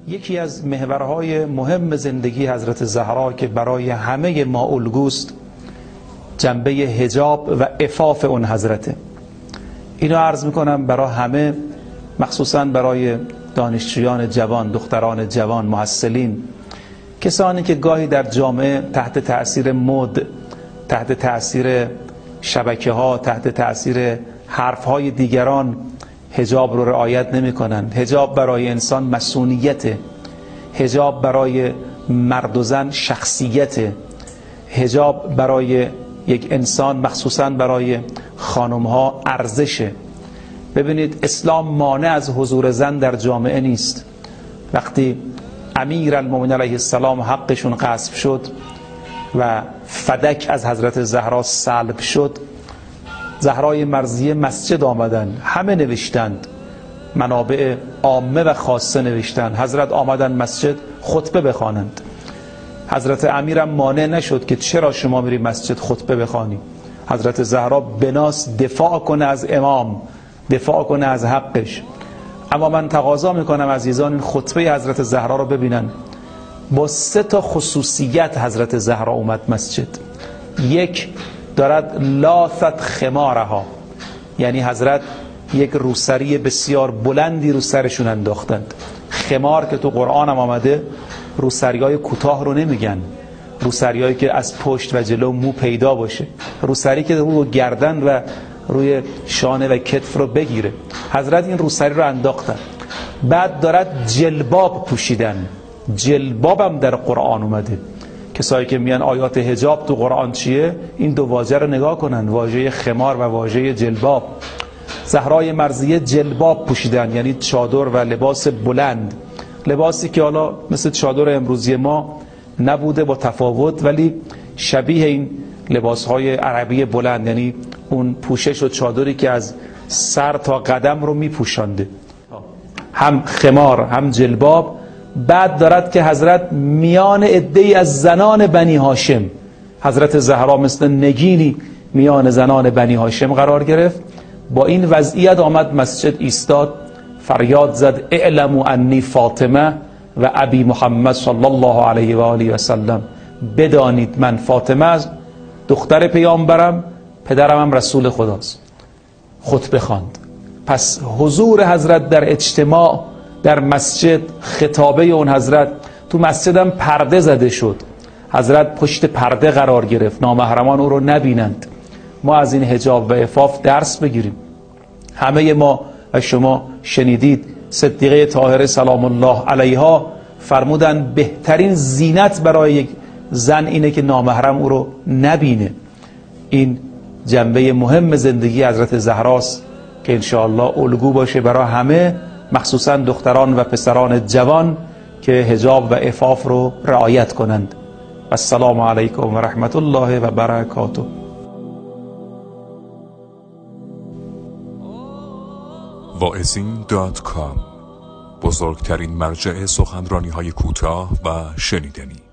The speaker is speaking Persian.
یکی از محورهای مهم زندگی حضرت زهرا که برای همه ما الگوست جنبه حجاب و عفاف اون حضرته. اینو عرض میکنم برای همه، مخصوصا برای دانشجویان جوان، دختران جوان، محصلین، کسانی که گاهی در جامعه تحت تأثیر مد، تحت تأثیر شبکه‌ها، تحت تأثیر حرفهای دیگران حجاب رو رعایت نمی‌کنند. حجاب برای انسان مسئولیته، حجاب برای مرد و زن شخصیته، حجاب برای یک انسان مخصوصا برای خانم‌ها ارزشه. ببینید اسلام مانع از حضور زن در جامعه نیست. وقتی امیرالمومنین علیه السلام حقشون غصب شد و فدک از حضرت زهرا سلب شد، زهرای مرضیه مسجد آمدن، همه نوشتند، منابع عامه و خاصه نوشتند، حضرت آمدن مسجد خطبه بخوانند. حضرت امیرم مانع نشد که چرا شما میری مسجد خطبه بخوانی. حضرت زهرا بناس دفاع کنه از امام، دفاع کنه از حقش. اما من تقاضا میکنم عزیزان این خطبه حضرت زهرا رو ببینن. با 3 خصوصیت حضرت زهرا اومد مسجد. یک، دارد لاثت خمارها، یعنی حضرت یک روسری بسیار بلندی رو سرشون انداختند. خمار که تو قرآن هم آمده روسریای کوتاه رو نمیگن، روسریایی که از پشت و جلو مو پیدا باشه، روسری که رو گردن و روی شانه و کتف رو بگیره. حضرت این روسری رو انداختن. بعد دارد جلباب پوشیدن. جلباب هم در قرآن اومده. کسایی که میان آیات حجاب تو قرآن چیه، این 2 واژه رو نگاه کنن، واژه خمار و واژه جلباب. زهرای مرضیه جلباب پوشیدن، یعنی چادر و لباس بلند، لباسی که حالا مثل چادر امروزی ما نبوده با تفاوت، ولی شبیه این لباسهای عربی بلند، یعنی اون پوشش و چادری که از سر تا قدم رو میپوشانده، هم خمار هم جلباب. بعد دارد که حضرت میان عده‌ای از زنان بنی هاشم، حضرت زهرا مثل نگینی میان زنان بنی هاشم قرار گرفت. با این وضعیت آمد مسجد ایستاد، فریاد زد اعلموا انی فاطمه و ابی محمد صلی الله علیه و آله و سلم، بدانید من فاطمه از دختر پیامبرم، پدرم هم رسول خداست. خطبه خواند. پس حضور حضرت در اجتماع در مسجد، خطابه اون حضرت، تو مسجد هم پرده زده شد، حضرت پشت پرده قرار گرفت، نامحرمان او رو نبینند. ما از این حجاب و عفاف درس بگیریم. همه ما و شما شنیدید صدیقه طاهره سلام الله علیها فرمودن بهترین زینت برای یک زن اینه که نامحرم او رو نبینه. این جنبه مهم زندگی حضرت زهراست که انشاءالله الگو باشه برای همه، مخصوصا دختران و پسران جوان که حجاب و عفاف رو رعایت کنند. السلام علیکم و رحمت الله و برکاته. واعظین.com، بزرگترین مرجع سخنرانی‌های کوتاه و شنیدنی.